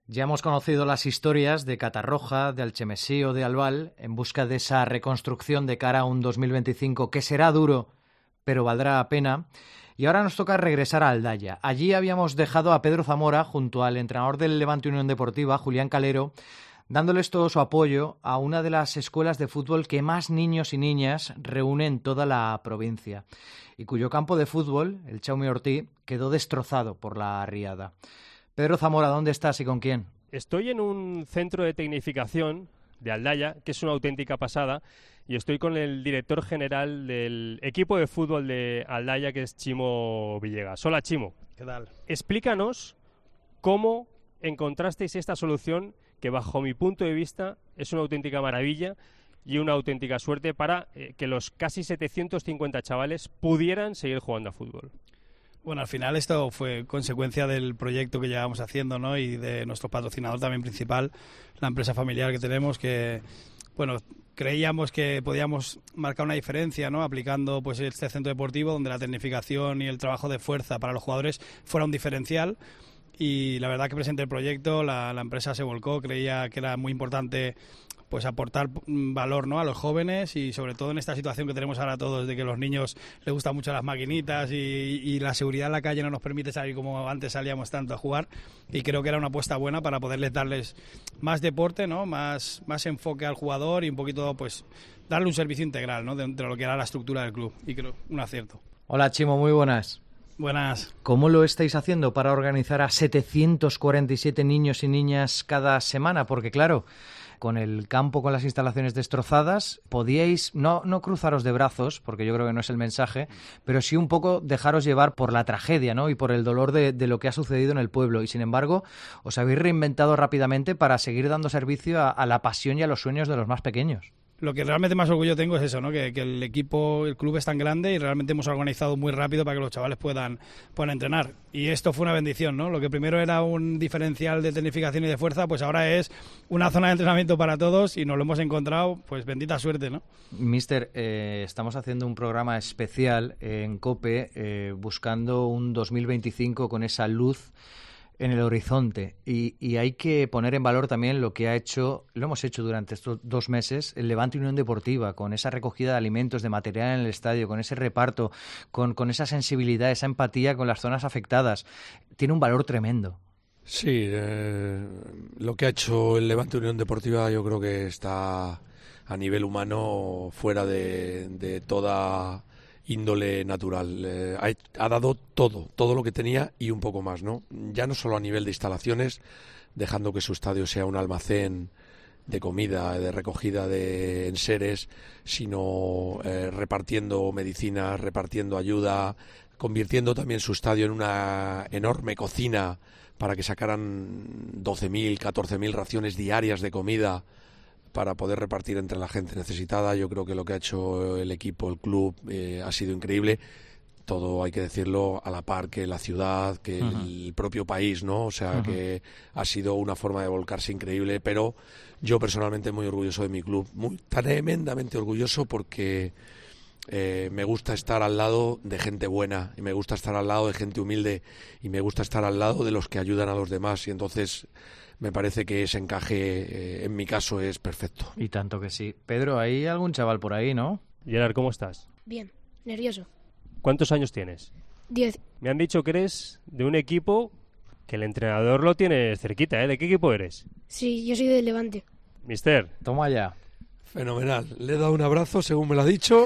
Ya hemos conocido las historias de Catarroja, de Alchemesí o de Albal en busca de esa reconstrucción de cara a un 2025 que será duro, pero valdrá la pena. Y ahora nos toca regresar a Aldaya. Allí habíamos dejado a Pedro Zamora junto al entrenador del Levante Unión Deportiva, Julián Calero, dándoles todo su apoyo a una de las escuelas de fútbol que más niños y niñas reúne en toda la provincia y cuyo campo de fútbol, el Chaume Ortí, quedó destrozado por la riada. Pedro Zamora, ¿dónde estás y con quién? Estoy en un centro de tecnificación de Aldaya, que es una auténtica pasada, y estoy con el director general del equipo de fútbol de Aldaya, que es Chimo Villegas. Hola, Chimo. ¿Qué tal? Explícanos cómo encontrasteis esta solución que, bajo mi punto de vista, es una auténtica maravilla y una auténtica suerte para que los casi 750 chavales pudieran seguir jugando a fútbol. Bueno, al final esto fue consecuencia del proyecto que llevamos haciendo, ¿no? Y de nuestro patrocinador también principal, la empresa familiar que tenemos, que, bueno, creíamos que podíamos marcar una diferencia, ¿no? Aplicando pues este centro deportivo donde la tecnificación y el trabajo de fuerza para los jugadores fuera un diferencial. Y la verdad que presenté el proyecto, la empresa se volcó, creía que era muy importante pues aportar valor, ¿no?, a los jóvenes, y sobre todo en esta situación que tenemos ahora todos de que a los niños les gustan mucho las maquinitas y la seguridad en la calle no nos permite salir como antes salíamos tanto a jugar, y creo que era una apuesta buena para poderles darles más deporte, ¿no?, más enfoque al jugador y un poquito pues darle un servicio integral, ¿no?, dentro de lo que era la estructura del club, y creo un acierto. Hola, Chimo, muy buenas. Buenas. ¿Cómo lo estáis haciendo para organizar a 747 niños y niñas cada semana? Porque claro, con el campo, con las instalaciones destrozadas, podíais no cruzaros de brazos, porque yo creo que no es el mensaje, pero sí un poco dejaros llevar por la tragedia, ¿no?, y por el dolor de lo que ha sucedido en el pueblo. Y sin embargo, os habéis reinventado rápidamente para seguir dando servicio a la pasión y a los sueños de los más pequeños. Lo que realmente más orgullo tengo es eso, ¿no?, que el equipo, el club es tan grande y realmente hemos organizado muy rápido para que los chavales puedan entrenar. Y esto fue una bendición, ¿no? Lo que primero era un diferencial de tecnificación y de fuerza, pues ahora es una zona de entrenamiento para todos, y nos lo hemos encontrado, pues bendita suerte, ¿no? Mister, estamos haciendo un programa especial en COPE buscando un 2025 con esa luz en el horizonte, y hay que poner en valor también lo que lo hemos hecho durante estos 2 meses el Levante Unión Deportiva, con esa recogida de alimentos, de material en el estadio, con ese reparto, con esa sensibilidad, esa empatía con las zonas afectadas. Tiene un valor tremendo. Sí, lo que ha hecho el Levante Unión Deportiva yo creo que está a nivel humano fuera de toda índole natural. Ha dado todo lo que tenía y un poco más, ¿no? Ya no solo a nivel de instalaciones, dejando que su estadio sea un almacén de comida, de recogida de enseres, sino repartiendo medicinas, repartiendo ayuda, convirtiendo también su estadio en una enorme cocina para que sacaran 12.000, 14.000 raciones diarias de comida para poder repartir entre la gente necesitada. Yo creo que lo que ha hecho el equipo, el club, ha sido increíble. Todo, hay que decirlo, a la par que la ciudad, que el propio país, ¿no? O sea, que ha sido una forma de volcarse increíble, pero yo personalmente muy orgulloso de mi club, muy tremendamente orgulloso, porque me gusta estar al lado de gente buena, y me gusta estar al lado de gente humilde, y me gusta estar al lado de los que ayudan a los demás, y entonces me parece que ese encaje, en mi caso, es perfecto. Y tanto que sí. Pedro, hay algún chaval por ahí, ¿no? Gerard, ¿cómo estás? Bien, nervioso. ¿Cuántos años tienes? 10. Me han dicho que eres de un equipo que el entrenador lo tiene cerquita, ¿eh? ¿De qué equipo eres? Sí, yo soy del Levante. Mister. Toma ya. Fenomenal. Le he dado un abrazo, según me lo ha dicho,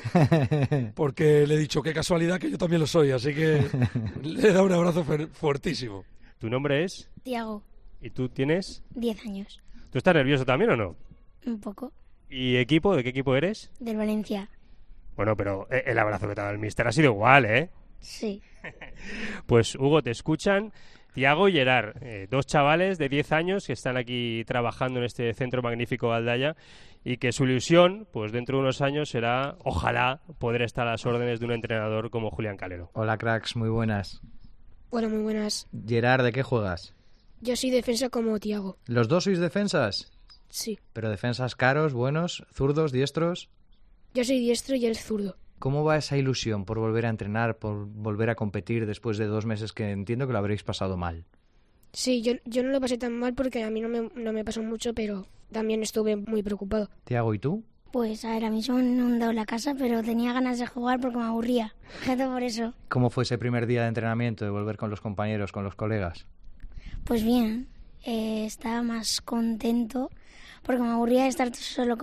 porque le he dicho qué casualidad que yo también lo soy, así que le he dado un abrazo fuertísimo. ¿Tu nombre es? Tiago. ¿Y tú tienes? 10 años. ¿Tú estás nervioso también o no? Un poco. ¿Y equipo? ¿De qué equipo eres? Del Valencia. Bueno, pero el abrazo que te ha dado el mister ha sido igual, ¿eh? Sí. Pues, Hugo, te escuchan Tiago y Gerard, 2 chavales de 10 años que están aquí trabajando en este centro magnífico de Aldaya, y que su ilusión, pues dentro de unos años, será, ojalá, poder estar a las órdenes de un entrenador como Julián Calero. Hola, cracks, muy buenas. Hola, muy buenas. Gerard, ¿de qué juegas? Yo soy defensa como Tiago. ¿Los dos sois defensas? Sí. ¿Pero defensas caros, buenos, zurdos, diestros? Yo soy diestro y él zurdo. ¿Cómo va esa ilusión por volver a entrenar, por volver a competir después de 2 meses que entiendo que lo habréis pasado mal? Sí, yo no lo pasé tan mal porque a mí no me pasó mucho, pero también estuve muy preocupado. Tiago, ¿y tú? Pues a ver, a mí se me han inundado la casa, pero tenía ganas de jugar porque me aburría. Fíjate por eso. ¿Cómo fue ese primer día de entrenamiento, de volver con los compañeros, con los colegas? Pues bien, estaba más contento porque me aburría de estar solo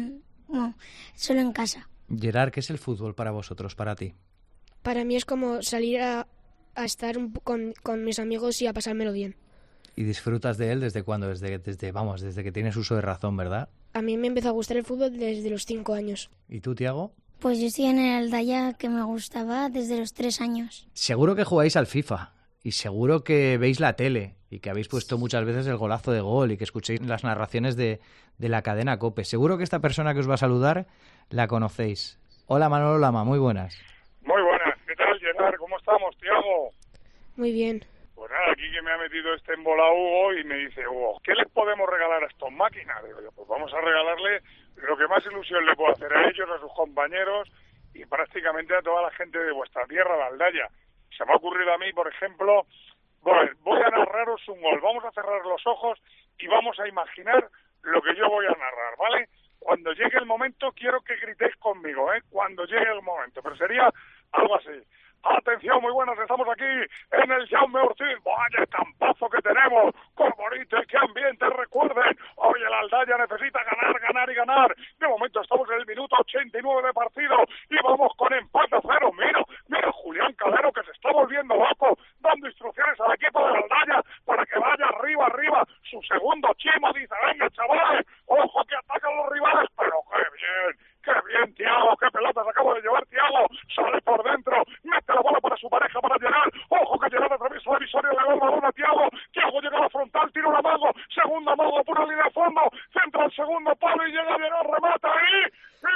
solo en casa. Gerard, ¿qué es el fútbol para vosotros, para ti? Para mí es como salir a estar con mis amigos y a pasármelo bien. ¿Y disfrutas de él desde cuándo? Desde que tienes uso de razón, ¿verdad? A mí me empezó a gustar el fútbol desde los 5 años. ¿Y tú, Tiago? Pues yo estoy en el Aldaya que me gustaba desde los 3 años. Seguro que jugáis al FIFA y seguro que veis la tele y que habéis puesto muchas veces el golazo de gol y que escuchéis las narraciones de la cadena COPE. Seguro que esta persona que os va a saludar la conocéis. Hola, Manolo Lama, muy buenas. Muy buenas, ¿qué tal, Gerard? ¿Cómo estamos, Tiago? Muy bien. Pues nada, aquí que me ha metido embolado Hugo y me dice, Hugo, ¿qué les podemos regalar a estos máquinas? Digo yo, pues vamos a regalarle lo que más ilusión le puedo hacer a ellos, a sus compañeros y prácticamente a toda la gente de vuestra tierra, de Aldaya. Se me ha ocurrido a mí, por ejemplo, bueno, voy a narraros un gol. Vamos a cerrar los ojos y vamos a imaginar lo que yo voy a narrar, ¿vale? Cuando llegue el momento quiero que gritéis conmigo, ¿eh? Cuando llegue el momento, pero sería algo así. Atención, muy buenas, estamos aquí en el Jaume Ortiz. Vaya campazo que tenemos, qué bonito y qué ambiente. Recuerden, hoy el Aldaya necesita ganar, ganar y ganar. De momento estamos en el minuto 89 de partido y vamos con empate a 0. Mira Julián Calero que se está volviendo loco, dando instrucciones al equipo del Aldaya para que vaya arriba. Su segundo chimo dice, venga chavales, ojo que atacan los rivales, pero qué bien, Tiago, qué pelotas acabo de llevar Tiago, sale por dentro, mete la bola para su pareja para llegar, ojo que Gerard atraviesa la visoria de la bola, Tiago llega a la frontal, tira un amago, segundo amago, pura línea de fondo, centra el segundo palo y llega Gerard, remata ahí,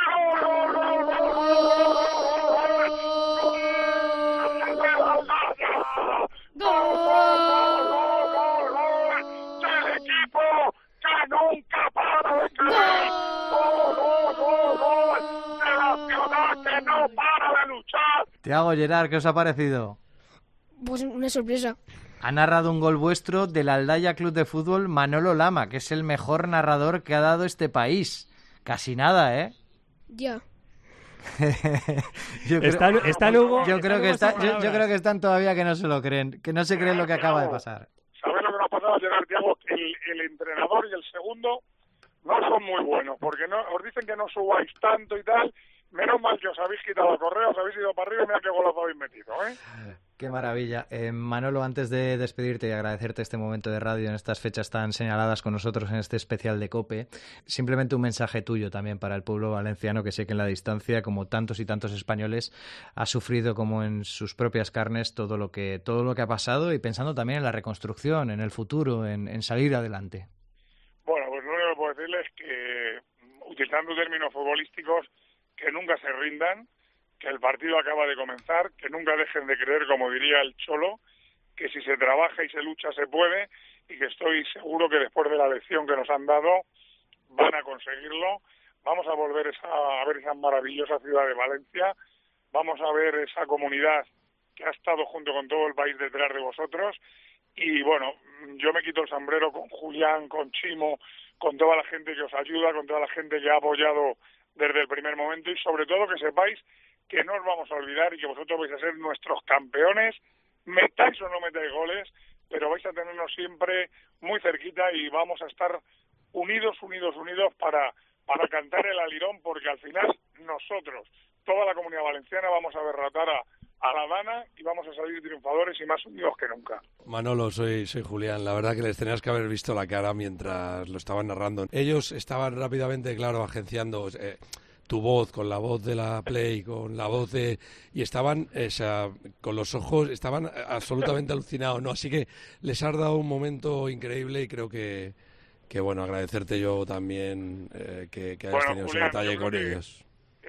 del equipo que nunca para de creer, de la ciudad que no para de luchar. Tiago, Gerard, ¿qué os ha parecido? Pues una sorpresa. Ha narrado un gol vuestro del Aldaya Club de Fútbol Manolo Lama, que es el mejor narrador que ha dado este país. Casi nada, ¿eh? Ya. Yo creo que están todavía que no se lo creen, que no se creen lo que acaba de pasar. ¿Sabes lo que nos ha pasado, Gerard, Tiago? El entrenador y el segundo no son muy buenos, porque no os dicen que no subáis tanto y tal. Menos mal que os habéis quitado el correo, os habéis ido para arriba y mira qué golazo habéis metido, ¿eh? Qué maravilla. Manolo, antes de despedirte y agradecerte este momento de radio en estas fechas tan señaladas con nosotros en este especial de COPE, simplemente un mensaje tuyo también para el pueblo valenciano, que sé que en la distancia, como tantos y tantos españoles, ha sufrido como en sus propias carnes todo lo que ha pasado y pensando también en la reconstrucción, en el futuro, en salir adelante. Bueno, pues lo único que puedo decirles es que, utilizando términos futbolísticos, que nunca se rindan, que el partido acaba de comenzar, que nunca dejen de creer, como diría el Cholo, que si se trabaja y se lucha se puede, y que estoy seguro que después de la lección que nos han dado van a conseguirlo. Vamos a volver a ver esa maravillosa ciudad de Valencia, vamos a ver esa comunidad que ha estado junto con todo el país detrás de vosotros, y bueno, yo me quito el sombrero con Julián, con Chimo, con toda la gente que os ayuda, con toda la gente que ha apoyado desde el primer momento, y sobre todo que sepáis que no os vamos a olvidar y que vosotros vais a ser nuestros campeones, metáis o no metáis goles, pero vais a tenernos siempre muy cerquita y vamos a estar unidos para cantar el alirón, porque al final nosotros, toda la comunidad valenciana, vamos a derrotar a la Dana y vamos a salir triunfadores y más unidos que nunca. Manolo, soy Julián. La verdad que les tenías que haber visto la cara mientras lo estaban narrando. Ellos estaban rápidamente, claro, agenciando tu voz con la voz de la Play, con la voz de... Y estaban, con los ojos, estaban absolutamente alucinados, ¿no? Así que les has dado un momento increíble y creo que bueno, agradecerte yo también que hayas tenido ese detalle con ellos.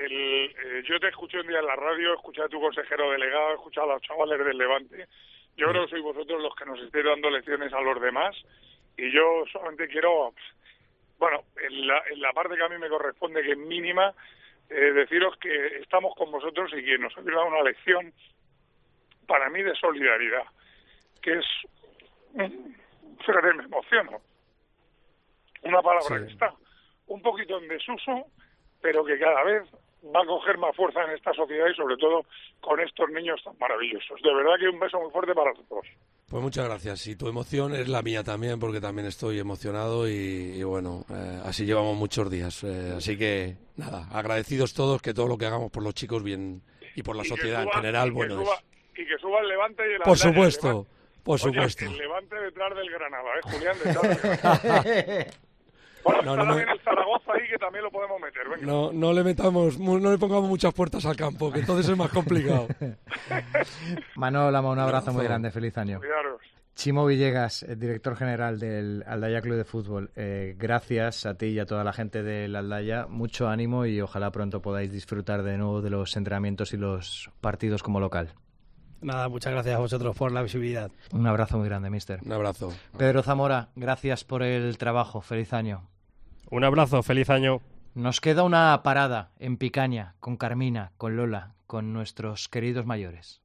Yo te escuché un día en la radio, escuché a tu consejero delegado, he escuchado a los chavales del Levante. Yo creo que sois vosotros los que nos estáis dando lecciones a los demás, y yo solamente quiero, bueno, en la parte que a mí me corresponde, que es mínima, deciros que estamos con vosotros y que nos habéis dado una lección para mí de solidaridad, que es fíjate, me emociono. Una palabra Sí. que está un poquito en desuso, pero que cada vez va a coger más fuerza en esta sociedad y sobre todo con estos niños tan maravillosos. De verdad que un beso muy fuerte para todos. Pues muchas gracias. Y tu emoción es la mía también, porque también estoy emocionado y bueno, así llevamos muchos días. Así que, nada, agradecidos todos, que todo lo que hagamos por los chicos bien y por la sociedad en general, bueno es. Y que suba el Levante y el Por Aldaya, supuesto, por Oye, supuesto. el Levante detrás del Granada, Julián, detrás del Bueno, No, está no también el Zaragoza ahí que también lo podemos meter. Venga. No le pongamos muchas puertas al campo, que entonces es más complicado. Manol, un abrazo muy grande, feliz año. Cuidaros. Chimo Villegas, director general del Aldaya Club de Fútbol, gracias a ti y a toda la gente del Aldaya, mucho ánimo y ojalá pronto podáis disfrutar de nuevo de los entrenamientos y los partidos como local. Nada, muchas gracias a vosotros por la visibilidad. Un abrazo muy grande, mister. Un abrazo. Pedro Zamora, gracias por el trabajo, feliz año. Un abrazo, feliz año. Nos queda una parada en Picaña, con Carmina, con Lola, con nuestros queridos mayores.